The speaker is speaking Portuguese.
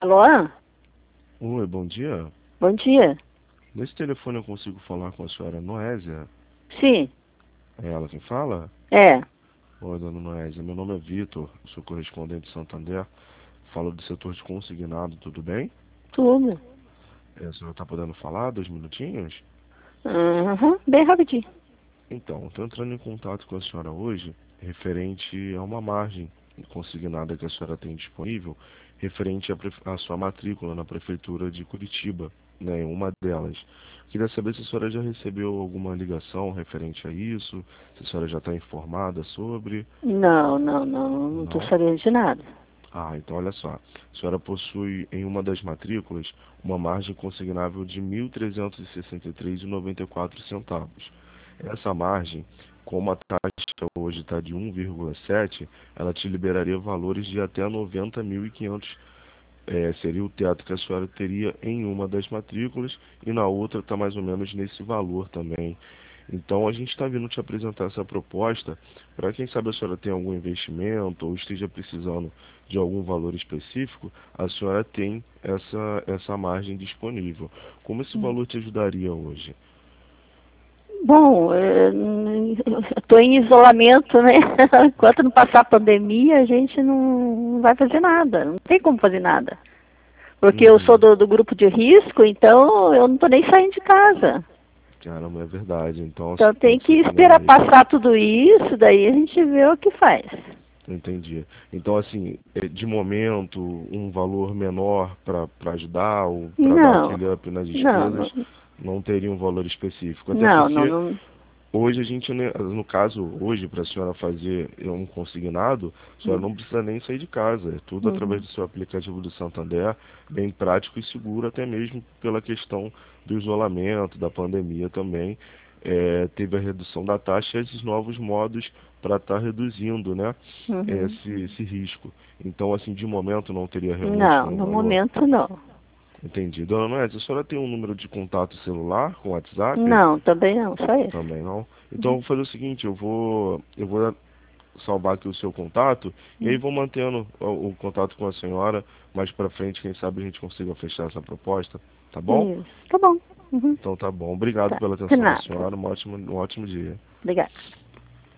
Alô? Oi, bom dia. Bom dia. Nesse telefone eu consigo falar com a senhora Noésia? Sim, É ela quem fala? é. Oi, dona Noésia. Meu nome é Vitor, sou correspondente de Santander. Falo do setor de consignado, tudo bem? Tudo. A senhora está podendo falar? 2 minutinhos? Uhum, bem rapidinho. Então, estou entrando em contato com a senhora hoje, referente a uma margem consignada que a senhora tem disponível, referente à sua matrícula na Prefeitura de Curitiba, né, uma delas. Queria saber se a senhora já recebeu alguma ligação referente a isso, se a senhora já está informada sobre. Não tô Não? sabendo de nada. Ah, então olha só. A senhora possui em uma das matrículas uma margem consignável de R$ 1.363,94. Essa margem, como a taxa hoje está de 1,7, ela te liberaria valores de até 90.500. Seria o teto que a senhora teria em uma das matrículas e na outra está mais ou menos nesse valor também. Então a gente está vindo te apresentar essa proposta para quem sabe a senhora tem algum investimento ou esteja precisando de algum valor específico, a senhora tem essa margem disponível. Como esse Hum. valor te ajudaria hoje? Bom, tô em isolamento, né? Enquanto não passar a pandemia, a gente não vai fazer nada. Não tem como fazer nada. Porque eu sou Uhum. do grupo de risco, então eu não tô nem saindo de casa. Caramba, é verdade. Então Então tem tem que que ser que nem esperar mesmo. passar tudo isso, daí a gente vê o que faz. Entendi. Então, assim, de momento, um valor menor para ajudar ou para dar Não, aquele up nas não, despesas não, não teria um valor específico. Até não, não, porque não. hoje a gente, né, no caso, hoje, para a senhora fazer um consignado, a senhora não precisa nem sair de casa. É tudo através Uhum. do seu aplicativo do Santander, bem prático e seguro, até mesmo pela questão do isolamento, da pandemia também. Teve a redução da taxa e esses novos modos para estar reduzindo, né, Uhum. esse risco. Então, assim, de momento não teria realmente Não, nenhum no valor. momento não. Entendi. Dona Noé, a senhora tem um número de contato celular com WhatsApp? Não, também não, só esse. Também não. Então eu Uhum. vou fazer o seguinte, eu vou salvar aqui o seu contato e aí Uhum. vou mantendo o contato com a senhora. Mais pra frente, quem sabe a gente consiga fechar essa proposta, tá bom? Isso. Tá bom. Uhum. Então tá bom. Obrigado Tá. pela De atenção da nada. senhora. Um ótimo dia. Obrigada.